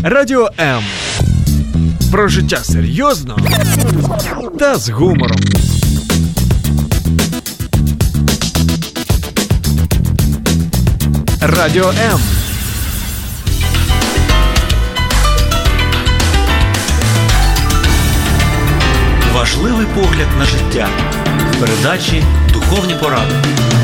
Радіо М. Про життя серйозно та з гумором. Радіо М. Важливий погляд на життя. В передачі «Духовні поради».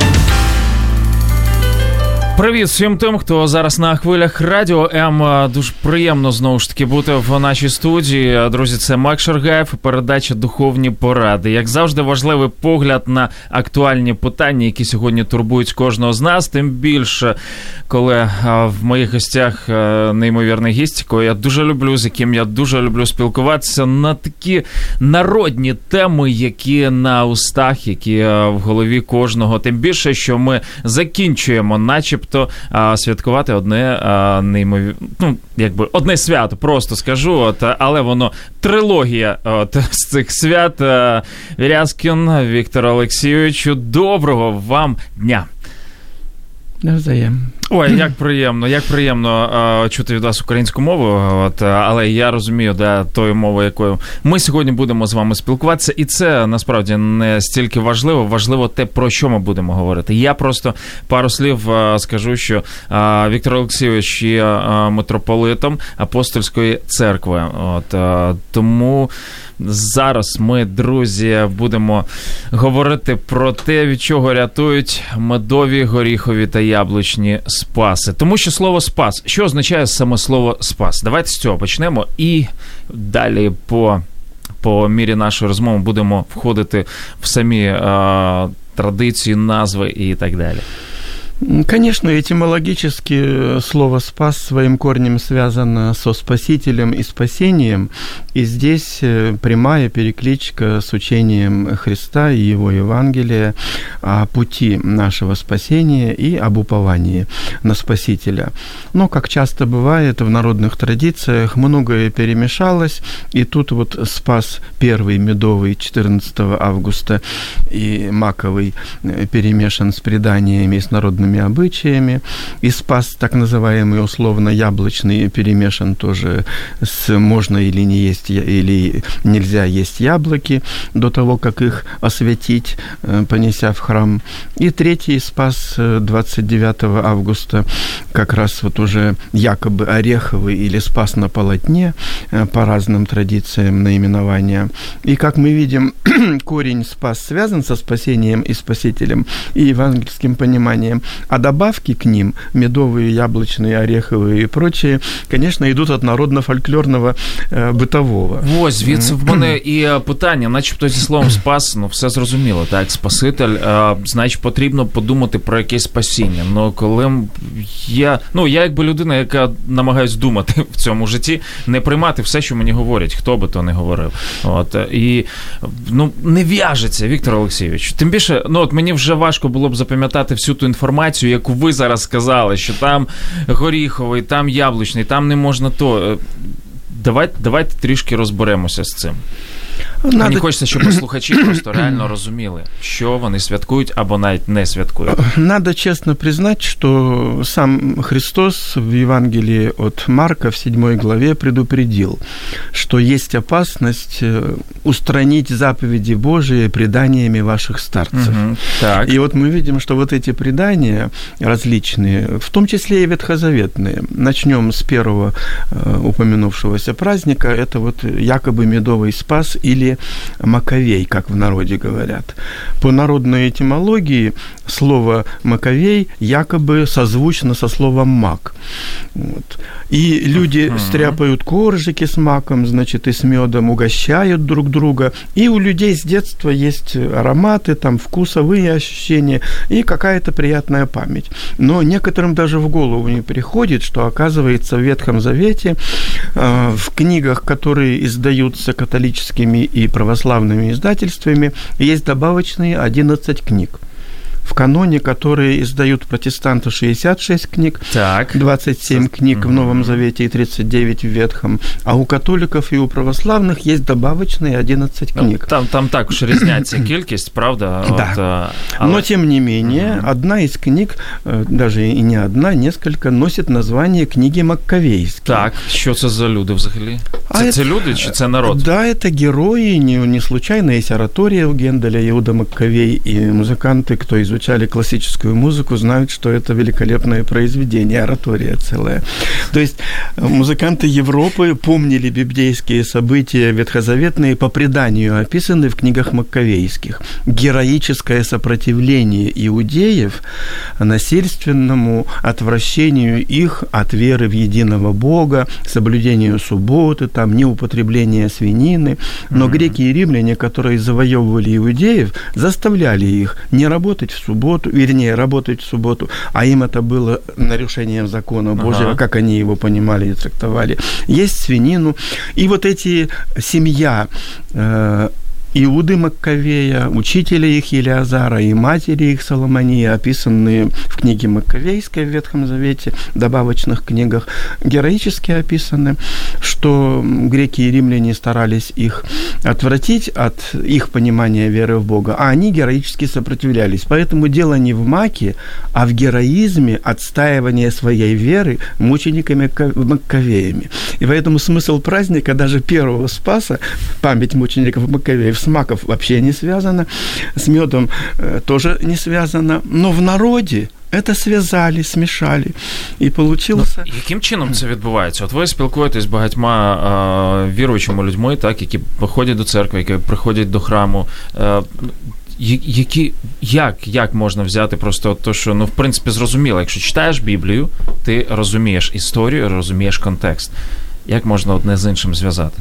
Привіт всім тим, хто зараз на хвилях Радіо М. Дуже приємно, знову ж таки, бути в нашій студії. Друзі, це Мак Шаргаєв, передача «Духовні поради». Як завжди, важливий погляд на актуальні питання, які сьогодні турбують кожного з нас. Тим більше, коли в моїх гостях неймовірний гість, якого я дуже люблю, з яким я дуже люблю спілкуватися на такі народні теми, які на устах, які в голові кожного. Тим більше, що ми закінчуємо начебто святкувати одне свято, просто скажу, але воно трилогія з цих свят. Вірязкін Віктор Олексійович, доброго вам дня. Навзаєм. Ой, як приємно чути від вас українську мову, але я розумію, тою мовою, якою ми сьогодні будемо з вами спілкуватися, і це насправді не стільки важливо те, про що ми будемо говорити. Я просто пару слів скажу, що Віктор Олексійович є митрополитом Апостольської церкви. Тому зараз ми, друзі, будемо говорити про те, від чого рятують медові, горіхові та яблучні спаси. Тому що слово «спас», що означає саме слово «спас»? Давайте з цього почнемо і далі по мірі нашої розмови будемо входити в самі традиції, назви і так далі. Конечно, этимологически слово «спас» своим корнем связано со спасителем и спасением, и здесь прямая перекличка с учением Христа и Его Евангелия о пути нашего спасения и об уповании на Спасителя. Но, как часто бывает в народных традициях, многое перемешалось, и тут вот спас первый медовый 14 августа и маковый перемешан с преданиями и с народными обычаями, и спас так называемый условно яблочный перемешан тоже с можно или не есть, или нельзя есть яблоки до того, как их освятить, понеся в храм. И третий спас 29 августа, как раз вот уже якобы ореховый или спас на полотне, по разным традициям наименования. И как мы видим, корень спас связан со спасением и спасителем и евангельским пониманием, а добавки к ним, медовые, яблочные, ореховые и прочие, конечно, идут от народно-фольклорного бытового. Ось, звідси в мене і питання, начебто зі словом «спас», все зрозуміло, так, спаситель, значить, потрібно подумати про якесь спасіння. Но коли я якби людина, яка намагаюсь думати в цьому житті, не приймати все, що мені говорять, хто би то не говорив. І, не в'яжеться, Віктор Олексійович. Тим більше, мені вже важко було б запам'ятати всю ту інформацію, яку ви зараз сказали, що там горіховий, там яблучний, там не можна то. Давайте трішки розберемося з цим. Мені хочеться, щоб слухачі просто реально розуміли, що вони святкують або навіть не святкують. Надо честно признать, что сам Христос в Евангелии от Марка в 7 главе предупредил, что есть опасность устранить заповеди Божии преданиями ваших старцев. Так. И вот мы видим, что вот эти предания различные, в том числе и ветхозаветные, начнем с первого упомянувшегося праздника, это вот якобы медовый спас или маковей, как в народе говорят. По народной этимологии слово «маковей» якобы созвучно со словом «мак». Вот. И люди стряпают коржики с маком, значит, и с медом, угощают друг друга. И у людей с детства есть ароматы, там, вкусовые ощущения и какая-то приятная память. Но некоторым даже в голову не приходит, что, оказывается, в Ветхом Завете, в книгах, которые издаются католическими и православными издательствами, есть добавочные 11 книг. В каноне, который издают протестанты, 66 книг, так. 27 книг в Новом Завете и 39 в Ветхом. А у католиков и у православных есть добавочные 11 книг. Там також різняться кількість, правда? Да. Но, тем не менее, одна из книг, даже и не одна, несколько, носит название книги Маккавейские. Так, що це за люди взагалі? Це люди чи це народ? Да, это герои, не случайно есть оратория у Генделя, Иуда Маккавей, и музыканты, кто изучали классическую музыку, знают, что это великолепное произведение, оратория целая. То есть музыканты Европы помнили библейские события ветхозаветные, по преданию описаны в книгах Маккавейских. Героическое сопротивление иудеев насильственному отвращению их от веры в единого Бога, соблюдению субботы, там, неупотребление свинины. Но греки и римляне, которые завоевывали иудеев, заставляли их не работать в субботу, вернее, работать в субботу, а им это было нарушением закона Божьего, как они его понимали и трактовали. Есть свинину. И вот эти семья Иуды Маккавея, учителя их Елеазара и матери их Соломонии, описанные в книге Маккавейской в Ветхом Завете, добавочных книгах, героически описаны, что греки и римляне старались их отвратить от их понимания веры в Бога, а они героически сопротивлялись. Поэтому дело не в маке, а в героизме отстаивания своей веры мучениками Маккавеями. И поэтому смысл праздника, даже первого Спаса, память мучеников Маккавеев, с маков вообще не связано, с медом тоже не связано, но в народе это связали, смешали, і получилося... Яким чином це відбувається? От ви спілкуєтесь з багатьма віруючими людьми, так, які приходять до церкви, які приходять до храму. Як можна взяти просто то, що, в принципі, зрозуміло, якщо читаєш Біблію, ти розумієш історію, розумієш контекст. Як можна одне з іншим зв'язати?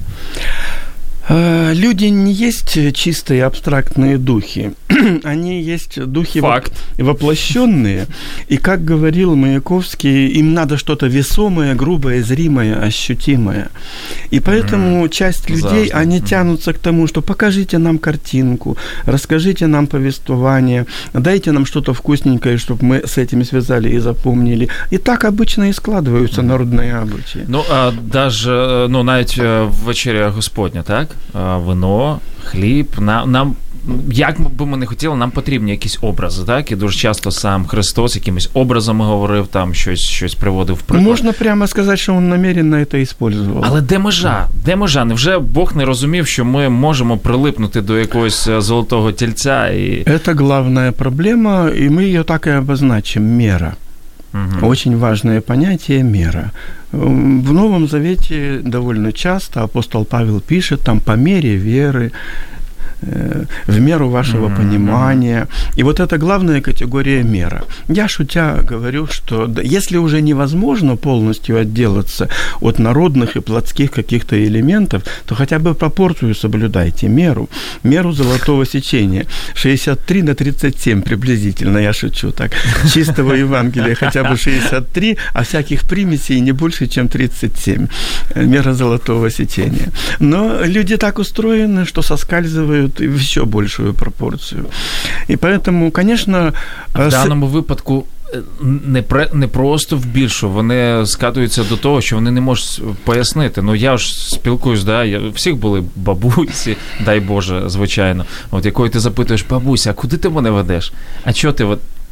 Люди не есть чистые абстрактные духи. Они есть духи воплощенные. И, как говорил Маяковский, им надо что-то весомое, грубое, зримое, ощутимое. И поэтому часть людей, они тянутся к тому, что покажите нам картинку, расскажите нам повествование, дайте нам что-то вкусненькое, чтобы мы с этим связали и запомнили. И так обычно и складываются народные обычаи. Навіть вечеря Господня, так? Вино, хліб, нам, як би ми не хотіли, нам потрібні якісь образи, так? І дуже часто сам Христос якимись образами говорив, там щось приводив в приклад. Можна прямо сказати, що він намеренно це використовував. Але де межа? Невже Бог не розумів, що ми можемо прилипнути до якогось золотого тельця? Це головна проблема, і ми її так і обозначимо – мера. Очень важное понятие мера. В Новом Завете довольно часто апостол Павел пишет там по мере веры, в меру вашего понимания. И вот это главная категория мера. Я шутя говорю, что если уже невозможно полностью отделаться от народных и плотских каких-то элементов, то хотя бы пропорцию соблюдайте, меру золотого сечения. 63/37 приблизительно, я шучу так. Чистого Евангелия хотя бы 63, а всяких примесей не больше, чем 37. Мера золотого сечения. Но люди так устроены, что соскальзывают в еще большую пропорцию. И поэтому, конечно... В даному випадку не просто в більшу, вони скатуються до того, що вони не можуть пояснити. Я ж спілкуюсь, всіх були бабусі, дай Боже, звичайно. От якої ти запитуєш: бабуся, а куди ти мене ведеш? А чого ти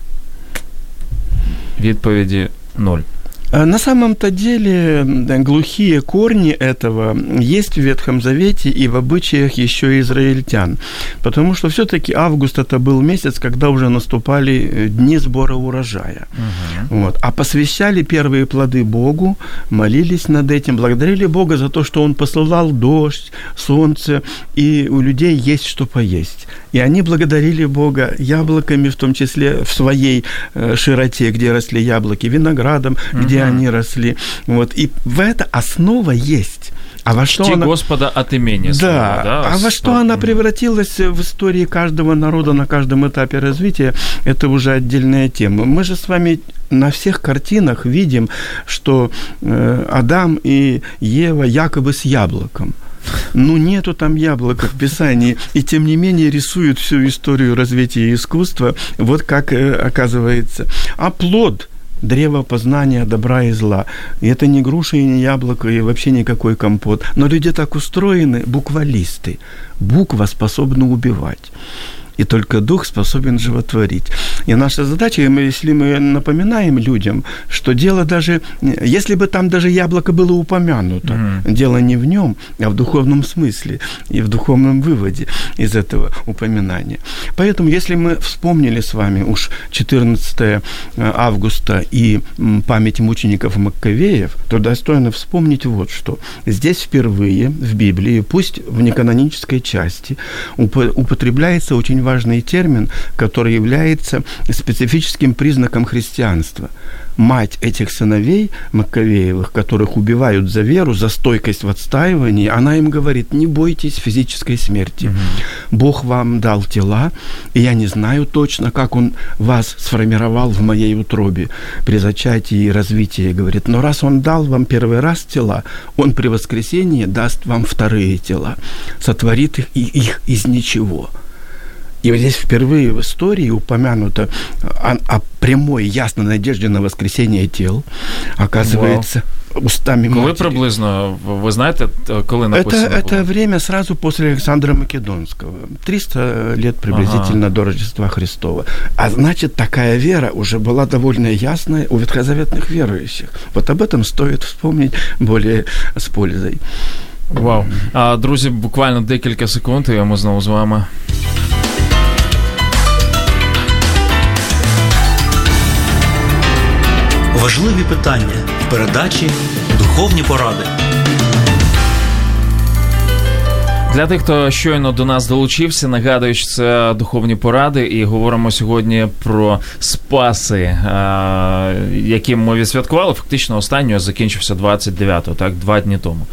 Відповіді 0. На самом-то деле глухие корни этого есть в Ветхом Завете и в обычаях еще израильтян. Потому что все-таки август это был месяц, когда уже наступали дни сбора урожая. А посвящали первые плоды Богу, молились над этим, благодарили Бога за то, что Он посылал дождь, солнце, и у людей есть что поесть. И они благодарили Бога яблоками, в том числе в своей широте, где росли яблоки, виноградом, где они росли. И в это основа есть. А во что она... Господа от имени слова, а во что она превратилась в истории каждого народа на каждом этапе развития, это уже отдельная тема. Мы же с вами на всех картинах видим, что Адам и Ева якобы с яблоком. Ну, нету там яблока в Писании, и тем не менее рисуют всю историю развития искусства, вот как оказывается. А плод – древо познания добра и зла. И это не груша и не яблоко, и вообще никакой компот. Но люди так устроены, буквалисты. Буква способна убивать. И только дух способен животворить. И наша задача, если мы напоминаем людям, что дело даже, если бы там даже яблоко было упомянуто, дело не в нем, а в духовном смысле и в духовном выводе из этого упоминания. Поэтому, если мы вспомнили с вами уж 14 августа и память мучеников Маккавеев, то достойно вспомнить вот что. Здесь впервые в Библии, пусть в неканонической части, употребляется очень важный термин, который является специфическим признаком христианства. Мать этих сыновей Маккавеевых, которых убивают за веру, за стойкость в отстаивании, она им говорит: не бойтесь физической смерти. Бог вам дал тела, и я не знаю точно, как Он вас сформировал в моей утробе при зачатии и развитии, говорит, но раз Он дал вам первый раз тела, Он при воскресении даст вам вторые тела, сотворит их из ничего. И вот здесь впервые в истории упомянуто о прямой, ясной надежде на воскресение тел. Оказывается, устами матери. Коли приблизно, ви знаєте, коли написано було? Это время сразу после Александра Македонского. 300 лет приблизительно до Рождества Христова. А значит, такая вера уже была довольно ясная у ветхозаветных верующих. Вот об этом стоит вспомнить более с пользой. Вау. Друзі, буквально декілька секунд, і ми знову з вами. Важливі питання в передачі «Духовні поради». Для тих, хто щойно до нас долучився, нагадую, що це «Духовні поради», і говоримо сьогодні про Спаси, які ми відсвяткували. Фактично останнього закінчився 29-го, так, 2 дні тому.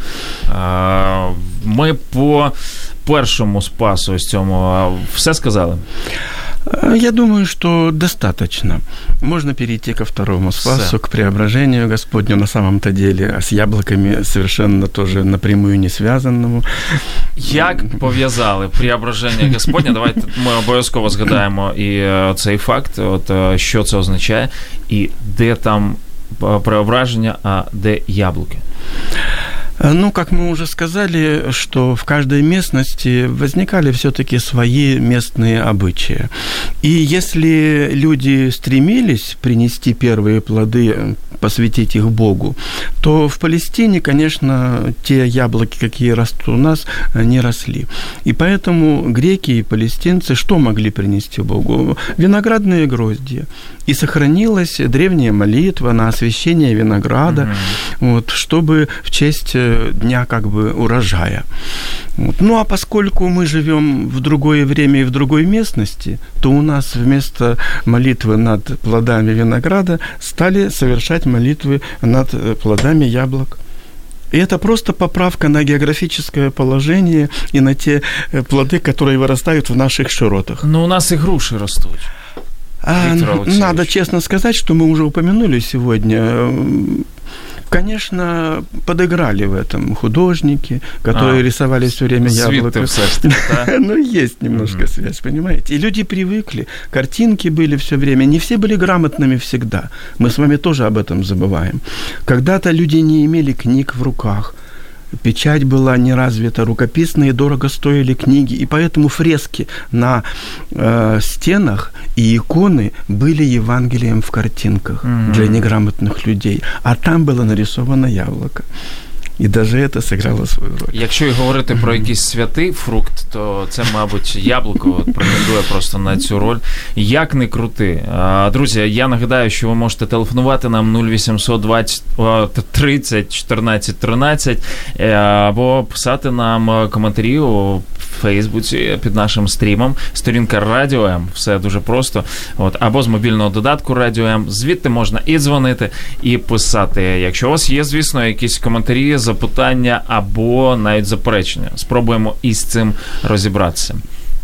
Ми по першому Спасу ось цьому все сказали? Я думаю, что достаточно. Можно перейти ко второму Спасу, к преображению Господню на самом-то деле, а с яблоками совершенно тоже напрямую не связанному. Як пов'язали преображення Господня? Давайте ми обов'язково згадаємо і цей факт, от що це означає, і де там преображення, а де яблуки? Ну, как мы уже сказали, что в каждой местности возникали все-таки свои местные обычаи. И если люди стремились принести первые плоды, посвятить их Богу, то в Палестине, конечно, те яблоки, какие растут у нас, не росли. И поэтому греки и палестинцы что могли принести Богу? Виноградные гроздья. И сохранилась древняя молитва на освящение винограда, вот, чтобы в честь дня как бы урожая. Вот. Ну, а поскольку мы живем в другое время и в другой местности, то у нас вместо молитвы над плодами винограда стали совершать молитвы над плодами яблок. И это просто поправка на географическое положение и на те плоды, которые вырастают в наших широтах. Ну, у нас и груши растут. Надо честно сказать, что мы уже упомянули сегодня. Конечно, подыграли в этом художники, которые рисовали все время яблоко. Ну, есть немножко связь, понимаете? И люди привыкли, картинки были все время. Не все были грамотными всегда. Мы с вами тоже об этом забываем. Когда-то люди не имели книг в руках. Печать была не развита, рукописные дорого стоили книги, и поэтому фрески на стенах и иконы были Евангелием в картинках для неграмотных людей. А там было нарисовано яблоко. І навіть це зіграло свою роль. Якщо і говорити про якийсь святий фрукт, то це, мабуть, яблуко претендує просто на цю роль. Як не крути. Друзі, я нагадаю, що ви можете телефонувати нам 0800 20 30 14 13 або писати нам коментарі у Фейсбуці під нашим стрімом. Сторінка Радіо М. Все дуже просто. От, або з мобільного додатку Радіо М. Звідти можна і дзвонити, і писати. Якщо у вас є, звісно, якісь коментарі, запитання або навіть заперечення. Спробуємо із цим розібратися.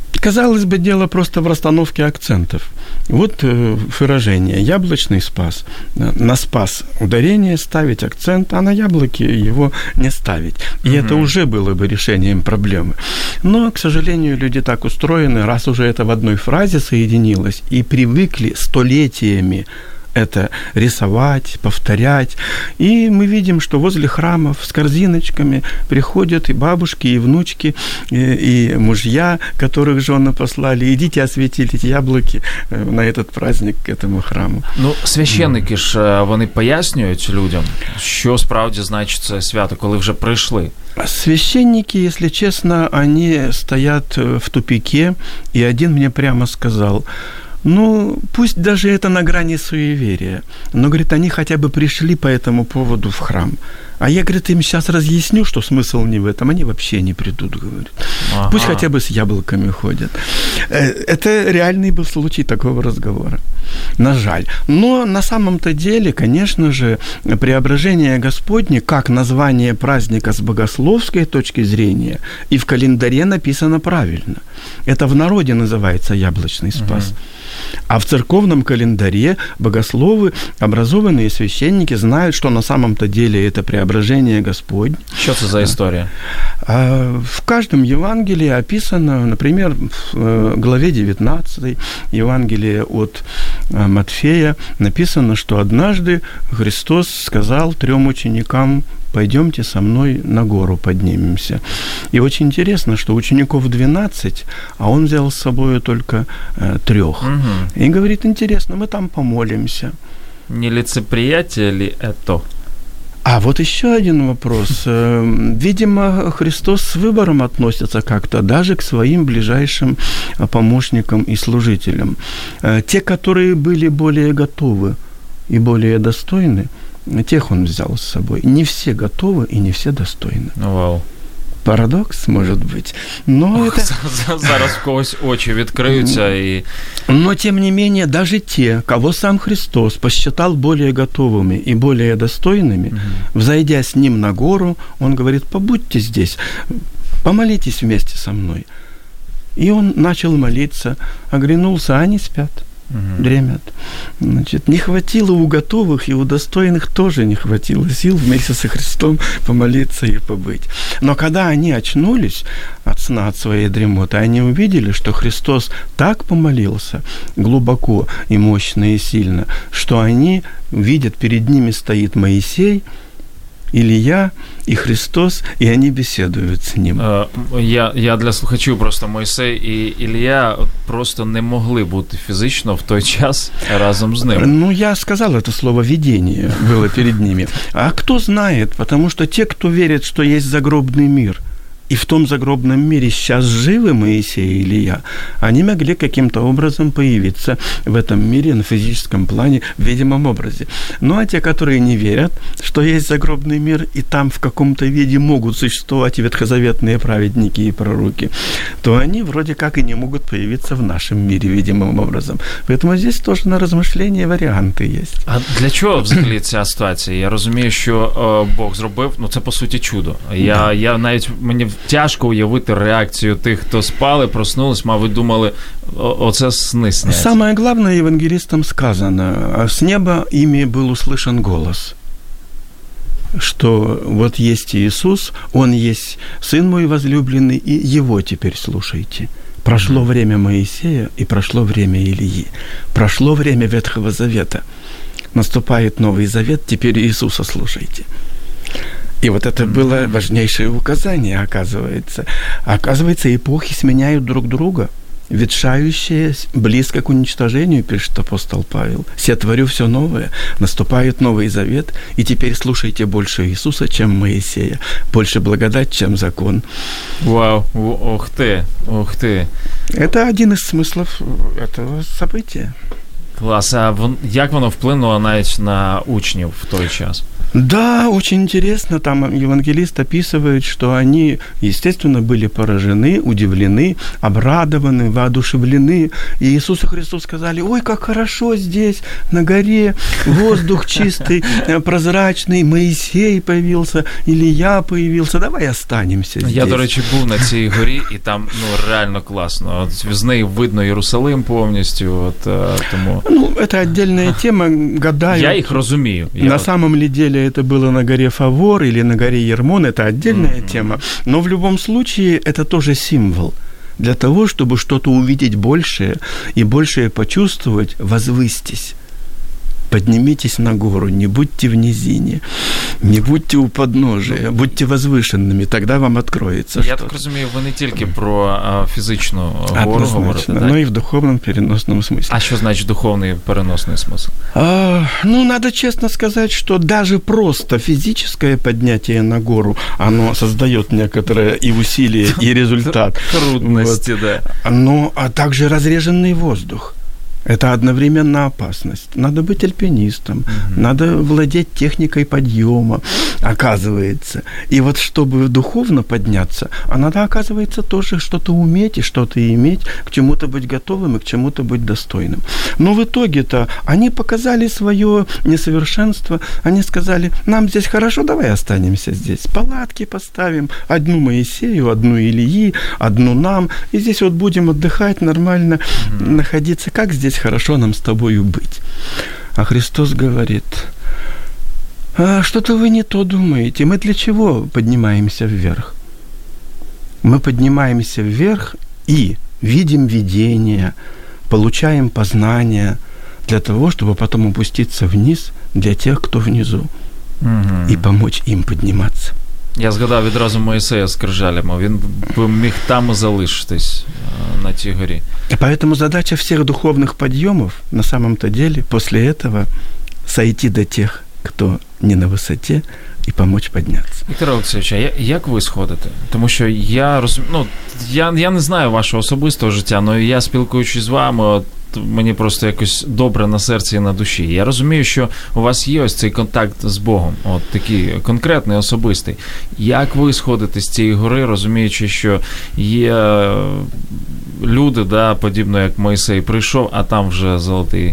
Казалось бы, дело просто в расстановке акцентов. Вот выражение «яблочный спас». На спас ударение ставить акцент, а на яблоки его не ставить. И это уже было бы решением проблемы. Но, к сожалению, люди так устроены, раз уже это в одной фразе соединилось, и привыкли столетиями это рисовать, повторять. И мы видим, что возле храмов с корзиночками приходят и бабушки, и внучки, и мужья, которых жены послали. Идите осветите яблоки на этот праздник к этому храму. Ну, священники ж, вони пояснюють людям, що справді значить це свято, коли вже прийшли. Священники, если честно, они стоят в тупике, и один мне прямо сказал: ну, пусть даже это на грани суеверия, но, говорит, они хотя бы пришли по этому поводу в храм. А я, говорит, им сейчас разъясню, что смысл не в этом, они вообще не придут, говорит. Ага. Пусть хотя бы с яблоками ходят. Это реальный был случай такого разговора. На жаль. Но на самом-то деле, конечно же, Преображение Господне, как название праздника с богословской точки зрения, и в календаре написано правильно. Это в народе называется яблочный спас. А в церковном календаре богословы, образованные священники знают, что на самом-то деле это Преображение Господне. Что это за история? В каждом Евангелии описано, например, в главе 19 Евангелия от Матфея написано, что однажды Христос сказал 3 ученикам: пойдемте со мной на гору поднимемся. И очень интересно, что учеников 12, а он взял с собой только 3. И говорит: интересно, мы там помолимся. Не лицеприятие ли это? А вот еще один вопрос. Видимо, Христос с выбором относится как-то даже к своим ближайшим помощникам и служителям. Те, которые были более готовы и более достойны, тех он взял с собой. Не все готовы и не все достойны. Вау. Парадокс, может быть. Но это... Зараз в когось очі відкриються і... Но, тем не менее, даже те, кого сам Христос посчитал более готовыми и более достойными, взойдя с ним на гору, он говорит: побудьте здесь, помолитесь вместе со мной. И он начал молиться, оглянулся, а они спят. Дремят. Значит, не хватило у готовых, и у достойных тоже не хватило сил вместе со Христом помолиться и побыть. Но когда они очнулись от сна, от своей дремоты, они увидели, что Христос так помолился глубоко и мощно и сильно, что они видят, перед ними стоит Моисей, Ілія і Христос, і вони бесідують з ним. Я для слухачів просто Мойсей і Ілія просто не могли бути фізично в той час разом з ним. Ну, я сказал это слово «видение» было перед ними. А кто знает, потому что те, кто верит, что есть загробный мир, и в том загробном мире сейчас живы Моисей и Илья, они могли каким-то образом появиться в этом мире на физическом плане, в видимом образе. Ну, а те, которые не верят, что есть загробный мир, и там в каком-то виде могут существовать и ветхозаветные праведники и пророки, то они вроде как и не могут появиться в нашем мире видимым образом. Поэтому здесь тоже на размышления варіанти є. А для чого взагалі ця ситуація? Я розумію, що Бог зробив, ну це по суті чудо. Я навіть, мені тяжко уявити реакцію тих, хто спали, проснулись, мабуть, думали, оце сни сняться. Самое главное евангелистам сказано: с неба ими был услышан голос, что вот есть Иисус, Он есть Сын мой возлюбленный, и Его теперь слушайте. Прошло время Моисея и прошло время Илии. Прошло время Ветхого Завета. Наступает Новый Завет, теперь Иисуса слушайте. И вот это было важнейшее указание, оказывается. Оказывается, эпохи сменяют друг друга. Ветшающее близко к уничтожению, пишет апостол Павел. «Се творю все новое». Наступает Новый Завет, и теперь слушайте больше Иисуса, чем Моисея. Больше благодать, чем закон. Вау, ух ты, ух ты. Это один из смыслов этого события. Клас, а як воно вплинуло навіть на учнів в той час? Да, очень интересно. Там евангелист описывает, что они, естественно, были поражены, удивлены, обрадованы, воодушевлены. И Иисусу Христу сказали: ой, как хорошо здесь, на горе, воздух чистый, прозрачный, Моисей появился, Илья появился, давай останемся здесь. Я, до речі, був на цій горі, і там реально класно. От з неї видно Єрусалим повністю. Тому... это отдельная тема, гадаю. Я їх розумію. На самом ли деле это было на горе Фавор или на горе Ермон, это отдельная тема. Но в любом случае это тоже символ. Для того, чтобы что-то увидеть большее и большее почувствовать, возвыстись. Поднимитесь на гору, не будьте в низине, не будьте у подножия, будьте возвышенными, тогда вам откроется что-то. Я так розумію, ви не тільки про фізичну гору говорите, но и в духовном переносном смысле. А что значит духовный переносный смысл? Надо честно сказать, что даже просто физическое поднятие на гору, оно создает некоторое и усилие, и результат. Трудности, да. А также разреженный воздух. Это одновременно опасность. Надо быть альпинистом, надо владеть техникой подъема, оказывается. И вот чтобы духовно подняться, надо, оказывается, тоже что-то уметь и что-то иметь, к чему-то быть готовым и к чему-то быть достойным. Но в итоге-то они показали свое несовершенство. Они сказали: нам здесь хорошо, давай останемся здесь. Палатки поставим, одну Моисею, одну Ильи, одну нам. И здесь вот будем отдыхать нормально, находиться. Как здесь хорошо нам с тобою быть. А Христос говорит: что-то вы не то думаете. Мы для чего поднимаемся вверх? Мы поднимаемся вверх и видим видение, получаем познание для того, чтобы потом опуститься вниз для тех, кто внизу, и помочь им подниматься. Я згадав відразу Моїсея з крижалями. Він міг там і залишитись на тій горі. Поэтому задача всех духовных подъемов на самом-то деле после этого сойти до тех, кто не на высоте, і помочь піднятися. Віктор Олексійович, як ви сходите? Тому що я не знаю вашого особистого життя, але я, спілкуючись з вами, мені просто якось добре на серці і на душі. Я розумію, що у вас є ось цей контакт з Богом, от такий конкретний, особистий. Як ви сходите з цієї гори, розуміючи, що є люди, подібно як Мойсей прийшов, а там вже золотий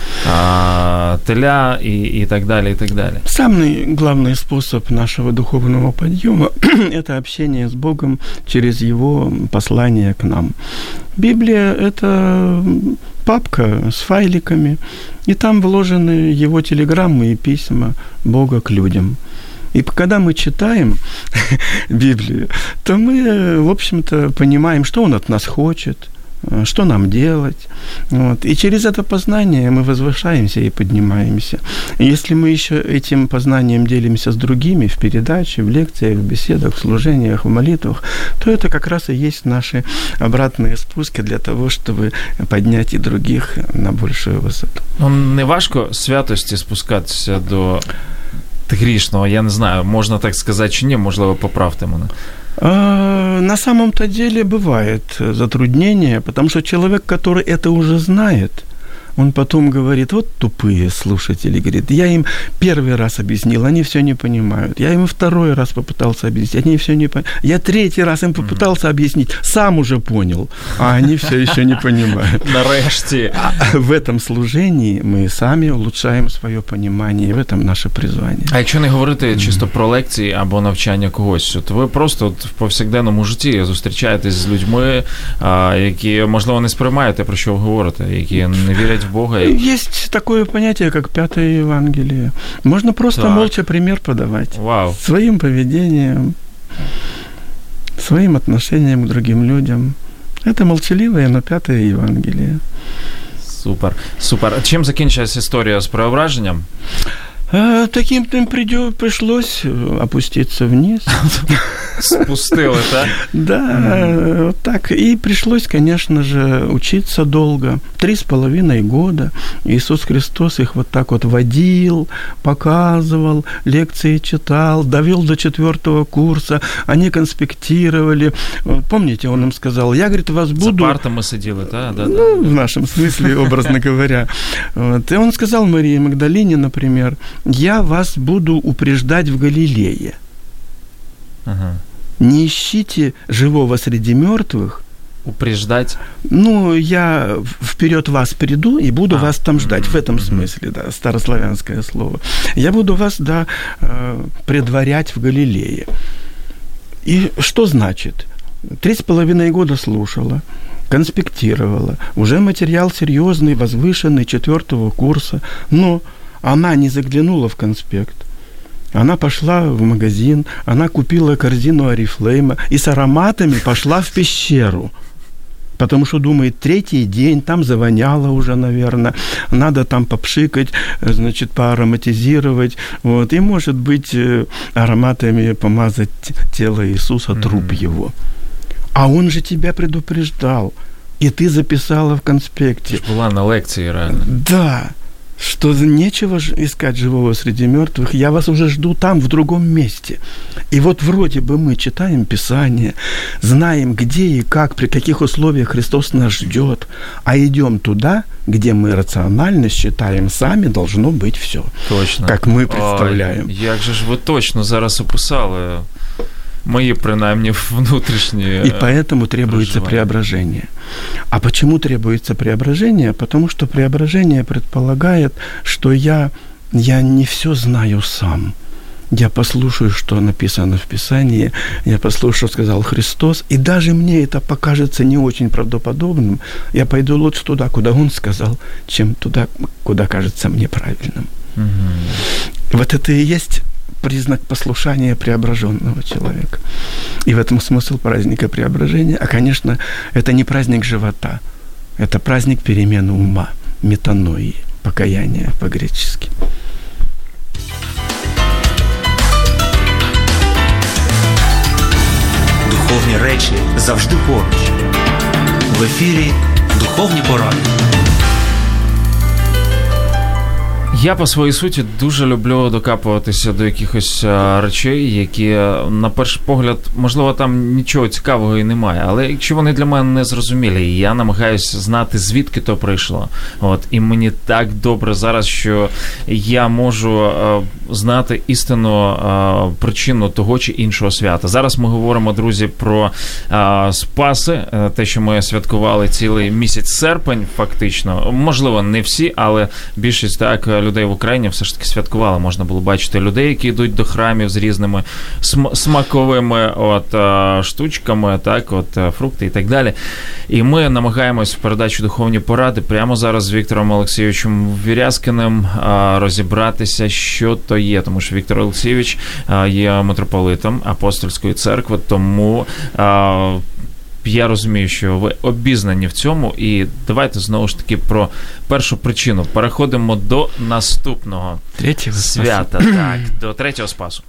теля и так далее, и так далее. Самый главный способ нашего духовного подъема – это общение с Богом через Его послание к нам. Библия – это папка с файликами, и там вложены Его телеграммы и письма Бога к людям. И когда мы читаем Библию, то мы, в общем-то, понимаем, что Он от нас хочет, что нам делать. Вот. И через это познание мы возвышаемся и поднимаемся. И если мы еще этим познанием делимся с другими в передаче, в лекциях, в беседах, в служениях, в молитвах, то это как раз и есть наши обратные спуски для того, чтобы поднять и других на большую высоту. Не важко святості спускатися до грішного? Я не знаю, можна так сказати чи ні, можливо, поправте мене. На самом-то деле бывает затруднение, потому что человек, который это уже знает, он потом говорит: вот тупые слушатели, говорит, я им первый раз объяснил, они все не понимают. Я им второй раз попытался объяснить, они все не понимают. Я третий раз им попытался объяснить, сам уже понял, а они все еще не понимают. Нарешті. В этом служении мы сами улучшаем свое понимание, и в этом наше призвание. А якщо не говорити чисто про лекції або навчання когось, то ви просто в повсякденному житті зустрічаєтесь з людьми, які, можливо, не сприймають те, про що ви говорите, які не вірять в Бога. Есть такое понятие, как Пятое Евангелие. Можно просто молча пример подавать. Вау. Своим поведением, своим отношением к другим людям. Это молчаливое, но Пятое Евангелие. Супер, супер. Чим закінчилась історія з преображенням? Таким пришлось опуститься вниз. Спустили, так? Да, вот так. И пришлось, конечно же, учиться долго. 3,5 года. Иисус Христос их вот так вот водил, показывал, лекции читал, довел до 4 курса. Они конспектировали. Помните, он им сказал: я, говорит, вас буду... За партами сидели, да? В нашем смысле, образно говоря. Вот. И он сказал Марии Магдалине, например: я вас буду упреждать в Галилее. Ага. Не ищите живого среди мертвых. Упреждать? Ну, я вперед вас приду и буду вас там ждать. В этом смысле, да, старославянское слово. Я буду вас, да, предварять в Галилее. И что значит? 3,5 года слушала, конспектировала. Уже материал серьезный, возвышенный, 4 курса. Но она не заглянула в конспект. Она пошла в магазин, она купила корзину Орифлейма и с ароматами пошла в пещеру. Потому что думает, 3-й день, там завоняло уже, наверное, надо там попшикать, значит, поароматизировать, вот, и, может быть, ароматами помазать тело Иисуса, труп его. А он же тебя предупреждал, и ты записала в конспекте. Ты была на лекции, реально. Да, что нечего искать живого среди мертвых, я вас уже жду там, в другом месте. И вот вроде бы мы читаем Писание, знаем, где и как, при каких условиях Христос нас ждет, а идем туда, где мы рационально считаем, сами должно быть все. Точно. Как мы представляем. Як же ж ви точно зараз описали мои, принаймні, внутрішні. И поэтому требуется преображение. А почему требуется преображение? Потому что преображение предполагает, что я не все знаю сам. Я послушаю, что написано в Писании, я послушаю, что сказал Христос, и даже мне это покажется не очень правдоподобным, я пойду лучше туда, куда Он сказал, чем туда, куда кажется мне правильным. Вот это и есть признак послушания преображенного человека. И в этом смысл праздника преображения. А, конечно, это не праздник живота, это праздник перемены ума, метаноии, покаяния по-гречески. Духовні речі завжди поруч. В ефірі «Духовні поради». Я по своїй суті дуже люблю докапуватися до якихось речей, які, на перший погляд, можливо, там нічого цікавого і немає, але якщо вони для мене не зрозумілі, я намагаюся знати, звідки то прийшло. От, і мені так добре зараз, що я можу знати істинну причину того чи іншого свята. Зараз ми говоримо, друзі, про Спаси, те, що ми святкували цілий місяць серпень, фактично. Можливо, не всі, але більшість так людей в Україні все ж таки святкували. Можна було бачити людей, які йдуть до храмів з різними смаковими штучками, так, фрукти і так далі. І ми намагаємось в передачі «Духовні поради» прямо зараз з Віктором Олексійовичем Вірязкіним розібратися, що то є. Тому що Віктор Олексійович є митрополитом Апостольської церкви, тому я розумію, що ви обізнані в цьому, і давайте знову ж таки про першу причину. Переходимо до наступного свята, так, до 3-го Спасу.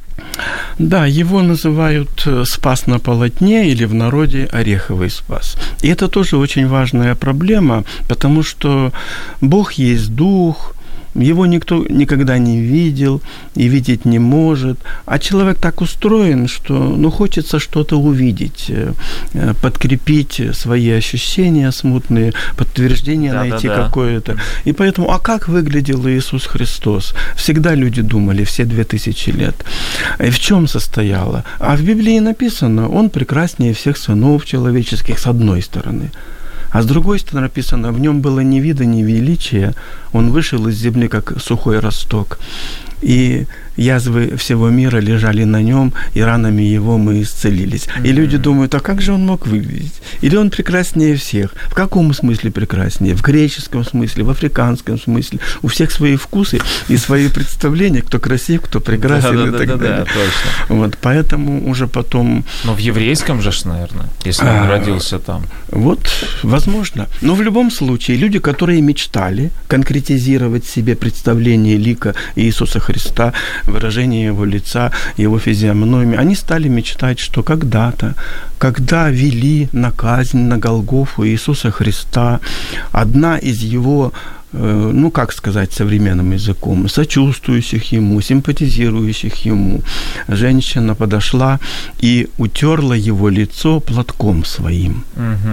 Да, его называют спас на полотне или в народе ореховый спас. И это тоже очень важная проблема, потому что Бог есть Дух, его никто никогда не видел и видеть не может. А человек так устроен, что хочется что-то увидеть, подкрепить свои ощущения смутные, подтверждение найти какое-то. И поэтому, а как выглядел Иисус Христос? Всегда люди думали, все 2000 лет. И в чем состояло? А в Библии написано, он прекраснее всех сынов человеческих, с одной стороны. А с другой стороны написано, в нем было ни вида, ни величия, он вышел из земли, как сухой росток, и язвы всего мира лежали на нем, и ранами его мы исцелились. И люди думают, а как же он мог выглядеть? Или он прекраснее всех? В каком смысле прекраснее? В греческом смысле, в африканском смысле? У всех свои вкусы и свои представления, кто красив, кто прекрасен и так далее. Да, точно. Вот, поэтому уже потом... Но в еврейском же, наверное, если он родился там. Вот, возможно. Но в любом случае, люди, которые мечтали конкретизировать себе представление лика Иисуса Христа, выражение его лица, его физиономии, они стали мечтать, что когда-то, когда вели на казнь на Голгофу Иисуса Христа, одна из его, как сказать современным языком, сочувствующих ему, симпатизирующих ему, женщина подошла и утерла его лицо платком своим.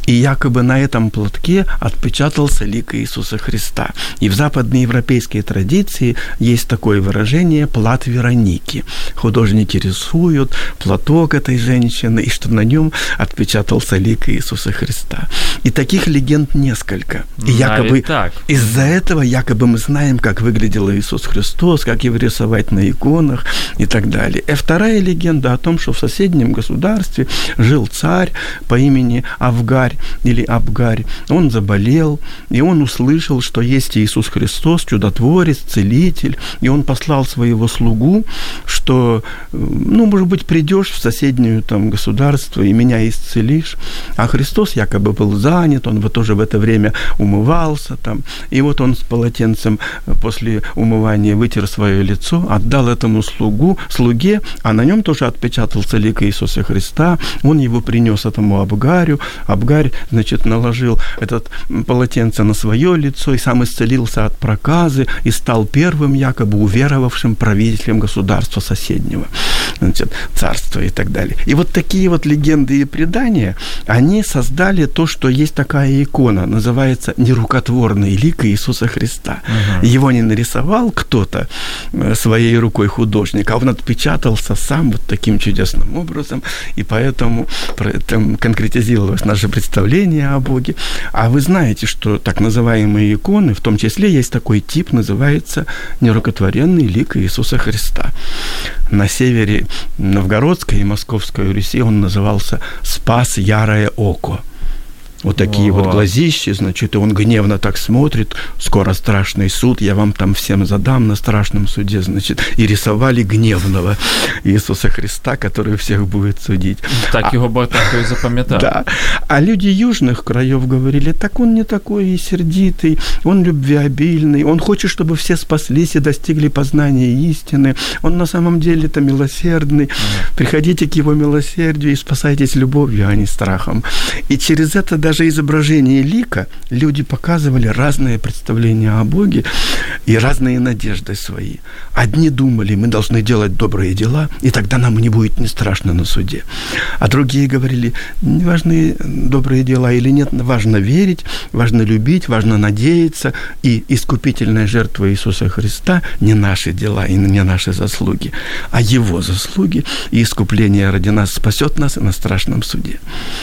и якобы на этом платке отпечатался лик Иисуса Христа. И в западноевропейской традиции есть такое выражение «плат Вероники». Художники рисуют платок этой женщины, и что на нем отпечатался лик Иисуса Христа. И таких легенд несколько. И якобы из-за этого якобы мы знаем, как выглядел Иисус Христос, как его рисовать на иконах и так далее. И вторая легенда о том, что в соседнем государстве жил царь по имени Авгарь или Абгарь. Он заболел, и он услышал, что есть Иисус Христос, чудотворец, целитель, и он послал своего слугу, что, может быть, придешь в соседнее там государство и меня исцелишь. А Христос якобы был занят, он тоже в это время умывался там, и вот он с полотенцем после умывания вытер свое лицо, отдал этому слуге, а на нем тоже отпечатался лик Иисуса Христа, он его принес этому Абгарю, Абгарь, значит, наложил этот полотенце на свое лицо и сам исцелился от проказы и стал первым якобы уверовавшим правителем государства соседнего, значит, царства и так далее. И вот такие вот легенды и предания, они создали то, что есть такая икона, называется «Нерукотворный лик Иисуса Христа». Его не нарисовал кто-то своей рукой художник, а он отпечатался сам вот таким чудесным образом, и поэтому конкретизировалось наше представление о Боге. А вы знаете, что так называемые иконы, в том числе есть такой тип, называется «Нерукотворенный лик Иисуса Христа». На севере Новгородской и Московской Руси он назывался «Спас ярое око». Вот такие вот глазищи, значит, и он гневно так смотрит, скоро страшный суд, я вам там всем задам на страшном суде, значит, и рисовали гневного Иисуса Христа, который всех будет судить. Так его Бог такой запам'ятав. Да. А люди южных краев говорили, так он не такой и сердитый, он любвеобильный, он хочет, чтобы все спаслись и достигли познания истины, он на самом деле-то милосердный, приходите к его милосердию и спасайтесь любовью, а не страхом. И через это даже изображение лика люди показывали разные представления о Боге и разные надежды свои. Одни думали, мы должны делать добрые дела, и тогда нам не будет не страшно на суде. А другие говорили, не важны добрые дела или нет, важно верить, важно любить, важно надеяться, и искупительная жертва Иисуса Христа не наши дела и не наши заслуги, а Его заслуги, и искупление ради нас спасет нас на страшном суде.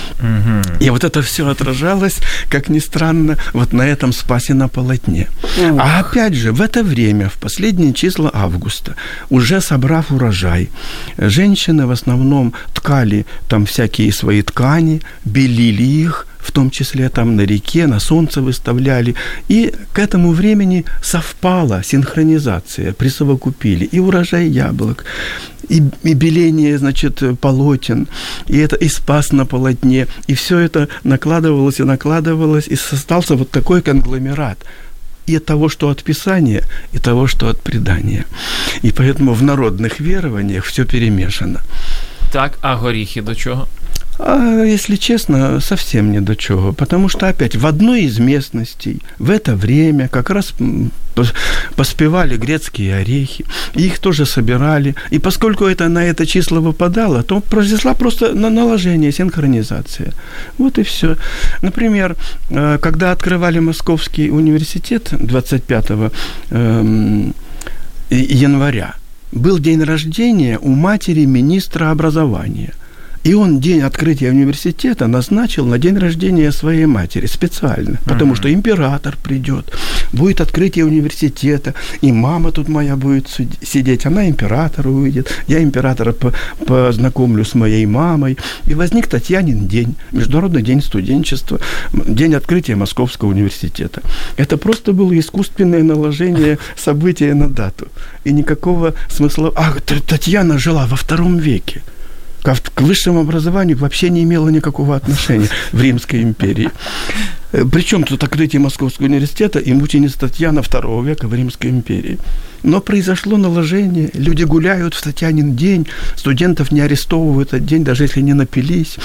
И вот это все отражалось, как ни странно, вот на этом спасе на полотне. А опять же, в это время, в последние числа августа, уже собрав урожай, женщины в основном ткали там всякие свои ткани, белили их, в том числе там на реке, на солнце выставляли. И к этому времени совпала синхронизация, присовокупили и урожай яблок, и беление, значит, полотен, и это и спас на полотне, и все это накладывалось, и создался вот такой конгломерат. И того, что от Писания, и того, что от предания. И поэтому в народных верованиях все перемешано. Так, а горіхи до чого? А, если честно, совсем не до чего. Потому что, опять, в одной из местностей в это время как раз поспевали грецкие орехи, их тоже собирали. И поскольку это на это число выпадало, то произошла просто наложение, синхронизация. Вот и все. Например, когда открывали Московский университет 25 января, был день рождения у матери министра образования. И он день открытия университета назначил на день рождения своей матери специально, потому что император придет, будет открытие университета, и мама тут моя будет сидеть, она императора увидит, я императора познакомлю с моей мамой. И возник Татьянин день, Международный день студенчества, день открытия Московского университета. Это просто было искусственное наложение события на дату. И никакого смысла... Татьяна жила во II веке. К высшему образованию вообще не имело никакого отношения в Римской империи. Причем тут открытие Московского университета и мученица Татьяна II века в Римской империи. Но произошло наложение, люди гуляют в Татьянин день, студентов не арестовывают этот день, даже если не напились.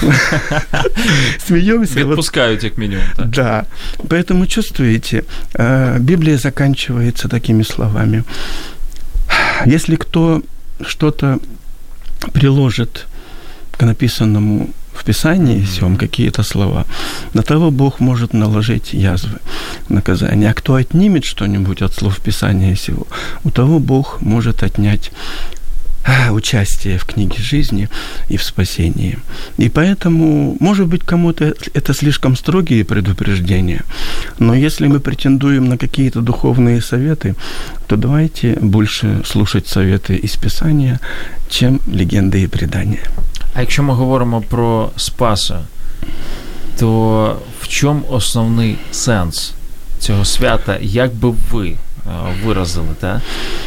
Смеемся. Отпускают их минимум. Да. Поэтому чувствуете, Библия заканчивается такими словами. Если кто что-то приложит к написанному в Писании сём какие-то слова, на того Бог может наложить язвы, наказания. А кто отнимет что-нибудь от слов Писания сего, у того Бог может отнять участие в книге жизни и в спасении. И поэтому, может быть, кому-то это слишком строгие предупреждения, но если мы претендуем на какие-то духовные советы, то давайте больше слушать советы из Писания, чем легенды и предания. А якщо ми говоримо про Спаса, то в чому основний сенс цього свята, як би ви виразили, так?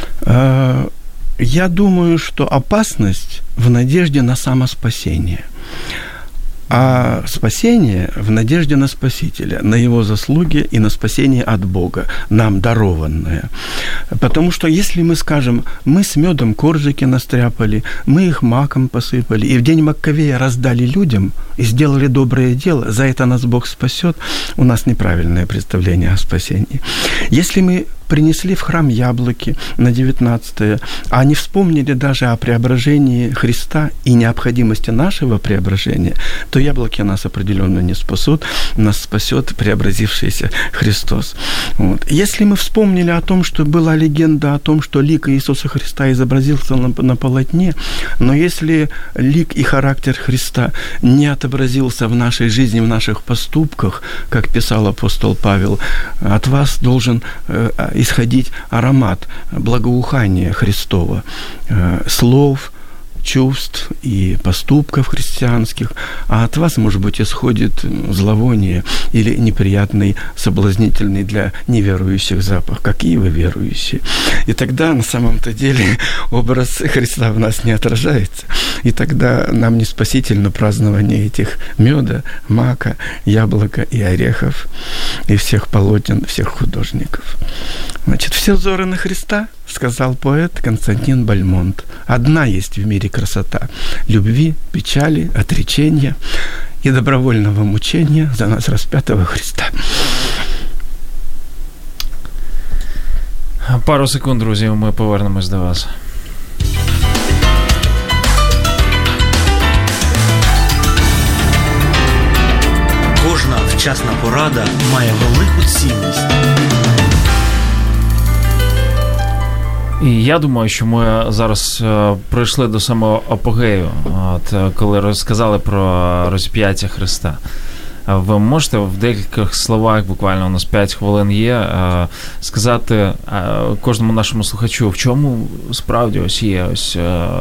Я думаю, что опасность в надежде на самоспасение, а спасение в надежде на Спасителя, на Его заслуги и на спасение от Бога, нам дарованное. Потому что если мы скажем, мы с медом коржики настряпали, мы их маком посыпали, и в день Маккавея раздали людям и сделали доброе дело, за это нас Бог спасет, у нас неправильное представление о спасении. Если мы принесли в храм яблоки на 19-е, а не вспомнили даже о преображении Христа и необходимости нашего преображения, то яблоки нас определенно не спасут, нас спасет преобразившийся Христос. Вот. Если мы вспомнили о том, что была легенда о том, что лик Иисуса Христа изобразился на полотне, но если лик и характер Христа не отобразился в нашей жизни, в наших поступках, как писал апостол Павел, от вас должен исходить аромат, благоухание Христова, слов, чувств и поступков христианских, а от вас, может быть, исходит зловоние или неприятный, соблазнительный для неверующих запах. Какие вы верующие? И тогда, на самом-то деле, образ Христа в нас не отражается. И тогда нам не спасительно празднование этих меда, мака, яблока и орехов, и всех полотен, всех художников. Значит, все взоры на Христа, сказал поэт Константин Бальмонт. Одна есть в мире красота – любви, печали, отречения и добровольного мучения за нас распятого Христа. Пару секунд, друзі, ми повернемось до вас. Кожна вчасна порада має велику цінність. І я думаю, що ми зараз прийшли до самого апогею, коли розказали про розп'яття Христа. Ви можете в декількох словах, буквально у нас 5 хвилин є, сказати кожному нашому слухачу, в чому справді ось є ось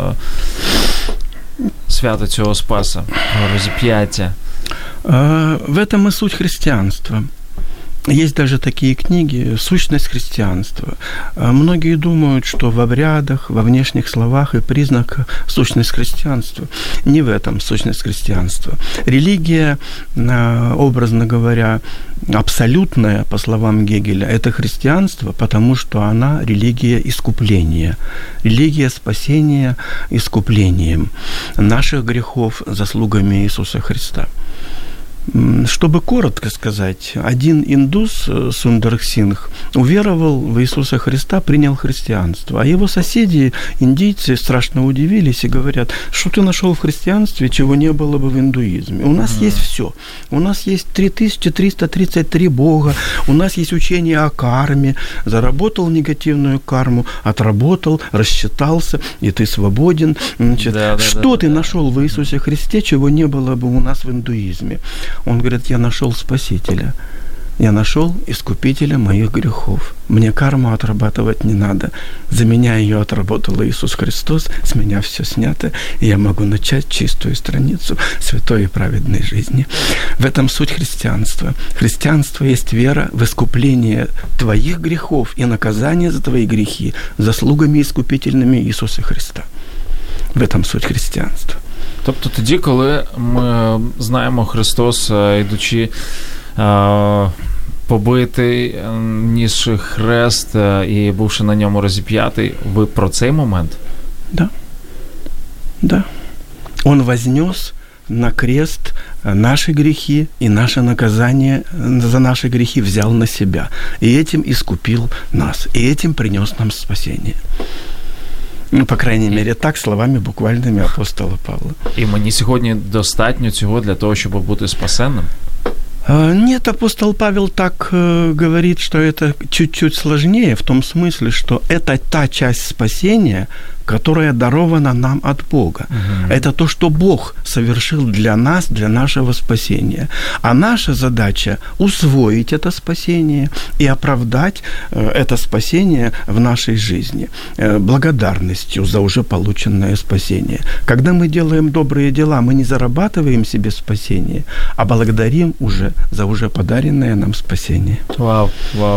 свято цього Спаса, розп'яття? В этом и суть христианства. Есть даже такие книги «Сущность христианства». Многие думают, что в обрядах, во внешних словах и признаках сущность христианства. Не в этом сущность христианства. Религия, образно говоря, абсолютная, по словам Гегеля, это христианство, потому что она религия искупления. Религия спасения искуплением наших грехов заслугами Иисуса Христа. Чтобы коротко сказать, один индус, Сундар Сингх, уверовал в Иисуса Христа, принял христианство. А его соседи, индийцы, страшно удивились и говорят, что ты нашел в христианстве, чего не было бы в индуизме. У нас есть все. У нас есть 3333 Бога, у нас есть учение о карме. Заработал негативную карму, отработал, рассчитался, и ты свободен. Значит, что ты нашел в Иисусе Христе, чего не было бы у нас в индуизме? Он говорит, я нашел Спасителя, я нашел Искупителя моих грехов. Мне карму отрабатывать не надо. За меня ее отработал Иисус Христос, с меня все снято, и я могу начать чистую страницу святой и праведной жизни. В этом суть христианства. Христианство есть вера в искупление твоих грехов и наказание за твои грехи заслугами искупительными Иисуса Христа. В этом суть христианства. Тобто тоді, коли ми знаємо Христос, ідучи побитий, нісши хрест і бувши на ньому розіп'ятий, ви про цей момент? Да. Да. Он вознес на крест наши грехи, и наше наказание за наши грехи взял на себя. И этим искупил нас, и этим принес нам спасение. Ну, по крайней мере, так, словами буквальными апостола Павла. І мені сьогодні достатньо цього для того, щоб бути спасенним? Нет, апостол Павел так говорит, что это чуть-чуть сложнее, в том смысле, что это та часть спасения, которая дарована нам от Бога. Это то, что Бог совершил для нас, для нашего спасения. А наша задача – усвоить это спасение и оправдать это спасение в нашей жизни благодарностью за уже полученное спасение. Когда мы делаем добрые дела, мы не зарабатываем себе спасение, а благодарим уже за уже подаренное нам спасение. Вау.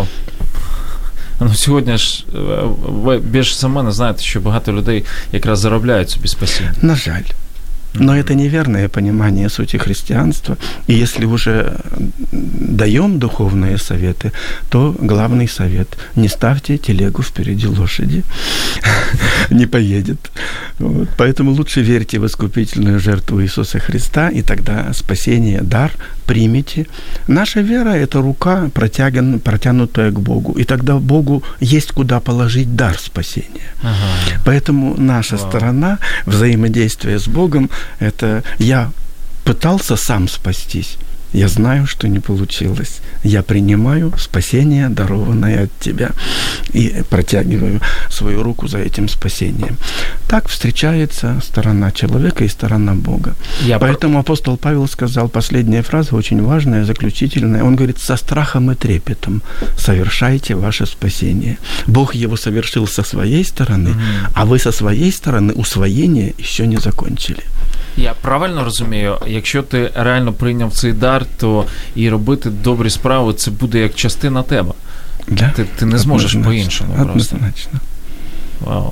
Ну, сьогодні ж ви більше за мене знаєте, що багато людей якраз заробляють собі спасіння. На жаль. Но это неверное понимание сути христианства. И если уже даем духовные советы, то главный совет – не ставьте телегу впереди лошади, не поедет. Вот. Поэтому лучше верьте в искупительную жертву Иисуса Христа, и тогда спасение, дар примите. Наша вера – это рука, протянутая к Богу, и тогда Богу есть куда положить дар спасения. Поэтому наша сторона взаимодействия с Богом – это я пытался сам спастись. Я знаю, что не получилось. Я принимаю спасение, дарованное от Тебя, и протягиваю свою руку за этим спасением. Так встречается сторона человека и сторона Бога. Поэтому апостол Павел сказал, последняя фраза очень важная, заключительная. Он говорит, со страхом и трепетом совершайте ваше спасение. Бог его совершил со своей стороны, а вы со своей стороны усвоение еще не закончили. Я правильно розумію, якщо ти реально прийняв цей дар, то і робити добрі справи, це буде як частина тебе. Да. Ти не зможеш по-іншому. Однозначно. Вау.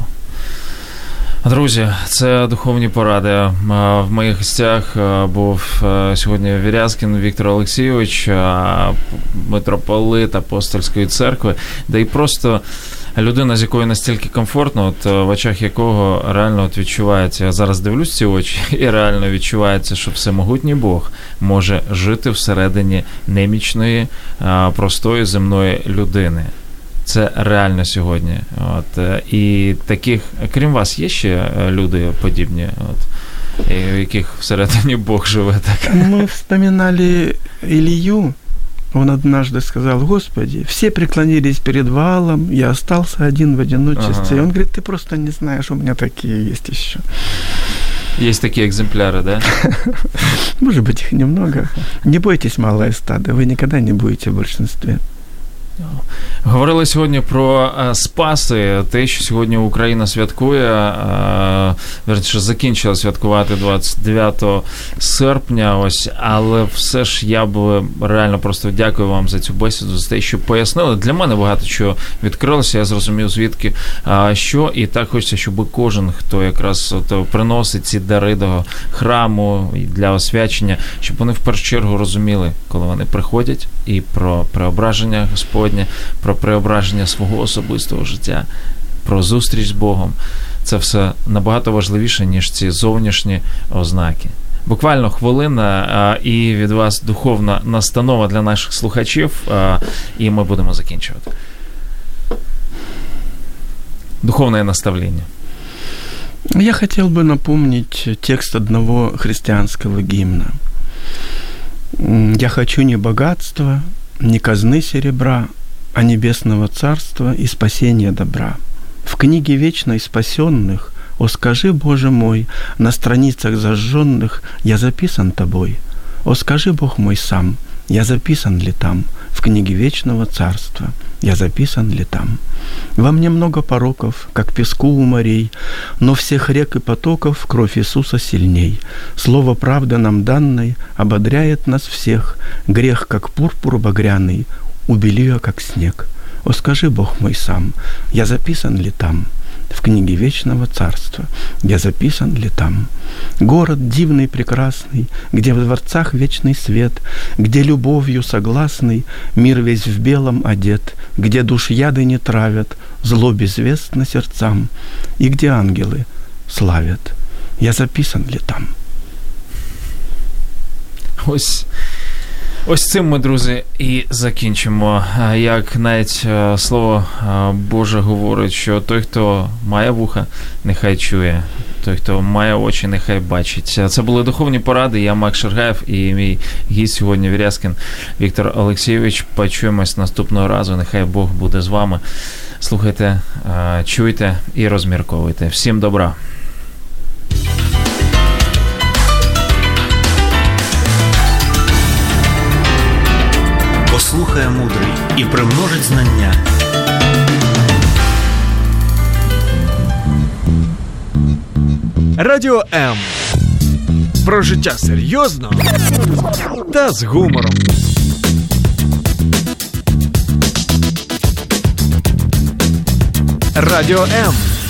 Друзі, це духовні поради. В моїх гостях був сьогодні Вірязкін Віктор Олексійович, митрополит Апостольської церкви, де і просто людина, з якою настільки комфортно, от в очах якого реально от відчувається, я зараз дивлюсь ці очі, і реально відчувається, що всемогутній Бог може жити всередині немічної, простої земної людини. Це реально сьогодні. От. І таких, крім вас, є ще люди подібні, от, у яких всередині Бог живе так? Мы вспоминали Илью. Он однажды сказал, Господи, все преклонились перед Ваалом, я остался один в одиночестве. И он говорит, ты просто не знаешь, у меня такие есть еще. Есть такие экземпляры, да? Может быть, их немного. Не бойтесь, малое стадо, вы никогда не будете в большинстве. Говорили сьогодні про Спаси, те, що сьогодні Україна святкує, верніше, закінчила святкувати 29 серпня, ось, але все ж я б реально просто дякую вам за цю бесіду, за те, що пояснили. Для мене багато чого відкрилося, я зрозумів, звідки що, і так хочеться, щоб кожен, хто якраз от приносить ці дари до храму для освячення, щоб вони в першу чергу розуміли, коли вони приходять, і про преображення Господнє, про преображення свого особистого життя, про зустріч з Богом. Це все набагато важливіше, ніж ці зовнішні ознаки. Буквально хвилина, і від вас духовна настанова для наших слухачів, і ми будемо закінчувати. Духовне наставлення. Я хотел бы напомнить текст одного христианского гимна. «Я хочу не богатства, не казны серебра, а небесного царства и спасения добра. В книге вечной спасенных, о скажи, Боже мой, на страницах зажженных я записан Тобой. О скажи, Бог мой сам, я записан ли там, в книге вечного царства, я записан ли там. Во мне много пороков, как песку у морей, но всех рек и потоков кровь Иисуса сильней. Слово правды нам данной ободряет нас всех, грех, как пурпур багряный, убели ее, как снег. О, скажи, Бог мой сам, я записан ли там, в книге вечного царства, я записан ли там. Город дивный, прекрасный, где в дворцах вечный свет, где любовью согласный мир весь в белом одет, где душ яды не травят, зло безвестно сердцам, и где ангелы славят. Я записан ли там? Ось Ось цим ми, друзі, і закінчимо. Як навіть слово Боже говорить, що той, хто має вуха, нехай чує. Той, хто має очі, нехай бачить. Це були духовні поради. Я Макс Шаргаєв і мій гість сьогодні Вірязкін Віктор Олексійович. Почуємось наступного разу. Нехай Бог буде з вами. Слухайте, чуйте і розмірковуйте. Всім добра. Послухає мудрий і примножить знання. Радіо М. Про життя серйозно та з гумором. Радіо М.